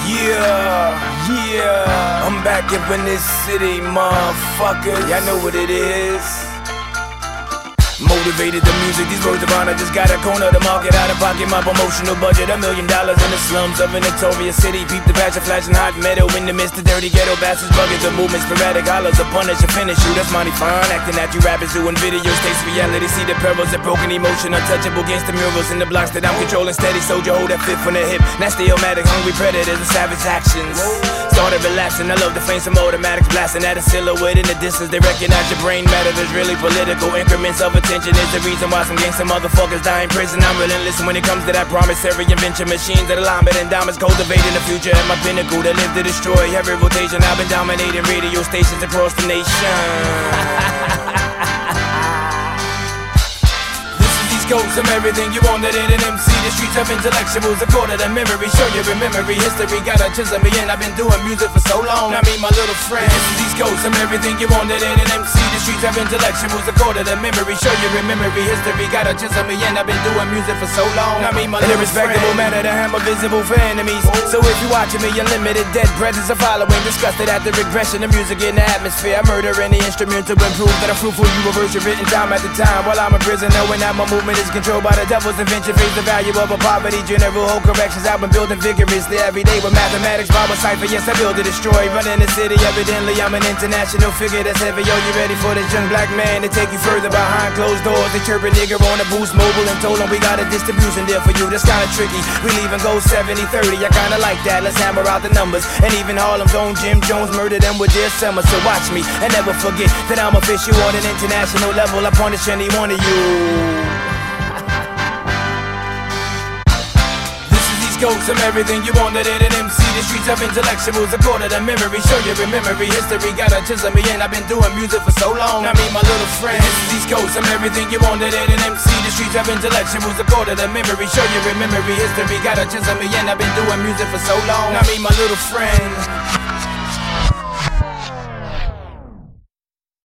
Yeah, I'm back up in this city, motherfuckers. Y'all know what it is. Motivated the music, these words of honor just got a corner of the market. Out of pocket, my promotional budget, $1 million in the slums of a notorious city. Peep the passion, flashing hot metal in the midst of dirty ghetto bastards. Buggers, the movement, sporadic hollers, a punish, a finish you. That's mighty fine, acting at you rappers doing videos. Takes reality, see the perils of broken emotion. Untouchable against the murals in the blocks that I'm controlling. Steady soldier, hold that fifth from the hip. Nasty, omatic, hungry predators and savage actions. Started relaxing, I love the flames from automatics. Blasting at a silhouette in the distance. They recognize your brain matter, there's really political increments of attention is the reason why some gangsta motherfuckers die in prison. I'm relentless when it comes to that promissory invention. Machines that alignment and diamonds cultivating the future at my pinnacle that live to destroy. Heavy rotation, I've been dominating radio stations across the nation. Goes from everything you wanted in an MC. The streets of intellectuals, a quarter to memory. Show you memory, history got a chisel me in. I've been doing music for so long. I mean my little friend. These goes from everything you wanted in an MC. The streets of intellectuals, a quarter to memory. Show you memory, history got a chisel me in. I've been doing music for so long. I mean my little irrespectable matter to hammer visible for enemies. So if you watching me, unlimited dead presence are following. Disgusted at the regression of music in the atmosphere. I murder any instrument to improve that I'm fruitful. You reverse your written time at the time while I'm a prisoner, knowing that my movement is controlled by the devil's invention. Face the value of a poverty, general whole corrections. I've been building vigorously every day with mathematics, Bible cipher. Yes, I build to destroy, running the city. Evidently, I'm an international figure that's heavy. Yo, you ready for this young black man to take you further behind closed doors? They chirp a nigga on a Boost Mobile and told him we got a distribution deal for you. That's kinda tricky. We leaving go 70-30. I kinda like that. Let's hammer out the numbers. And even Harlem's own Jim Jones murdered them with their summer. So watch me and never forget that I'm official on an international level. I punish any one of you. Goes from everything you wanted in an MC. The streets of intellectuals, a quarter to memory. Show you memory, history got a chisel me in. I've been doing music for so long. I mean my little friend. These goes from everything you wanted in an MC. The streets of intellectuals, a quarter to memory. Show you memory, history got a chisel me in. I've been doing music for so long. I mean my little friend.